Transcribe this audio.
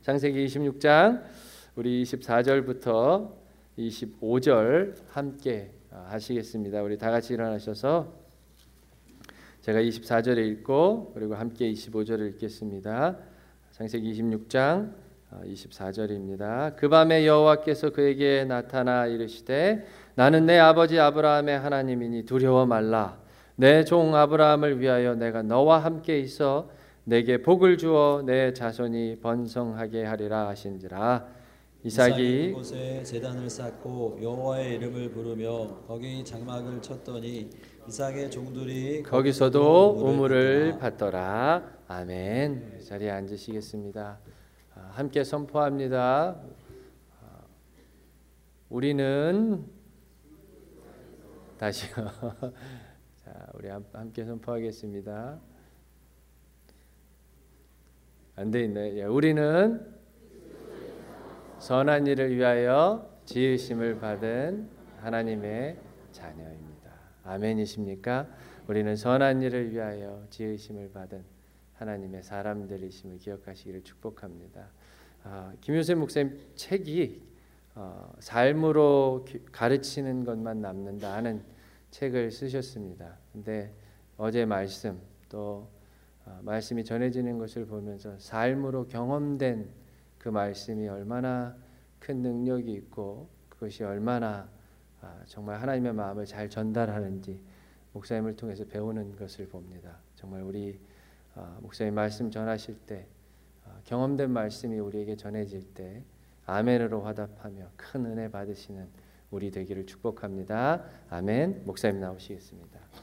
창세기 26장 우리 24절부터 25절 함께 하시겠습니다. 우리 다 같이 일어나셔서 제가 24절을 읽고 그리고 함께 25절을 읽겠습니다. 창세기 26장 24절입니다. 그 밤에 여호와께서 그에게 나타나 이르시되 나는 내 아버지 아브라함의 하나님이니 두려워 말라. 내 종 아브라함을 위하여 내가 너와 함께 있어 내게 복을 주어 내 자손이 번성하게 하리라 하신지라. 이삭이 그곳에 제단을 쌓고 여호와의 이름을 부르며 거기 장막을 쳤더니 이삭의 종들이 거기서도 우물을 받더라. 아멘. 자리에 앉으시겠습니다. 함께 선포합니다. 우리는 다시요. 자, 우리 함께 선포하겠습니다. 안 돼 있네. 우리는 선한 일을 위하여 지으심을 받은 하나님의 자녀입니다. 아멘이십니까? 우리는 선한 일을 위하여 지으심을 받은 하나님의 사람들이심을 기억하시기를 축복합니다. 김효셉 목사님 책이 삶으로 가르치는 것만 남는다 하는 책을 쓰셨습니다. 근데 어제 말씀 또 말씀이 전해지는 것을 보면서 삶으로 경험된 그 말씀이 얼마나 큰 능력이 있고 그것이 얼마나 정말 하나님의 마음을 잘 전달하는지 목사님을 통해서 배우는 것을 봅니다. 정말 우리 목사님 말씀 전하실 때 경험된 말씀이 우리에게 전해질 때 아멘으로 화답하며 큰 은혜 받으시는 우리 되기를 축복합니다. 아멘. 목사님 나오시겠습니다.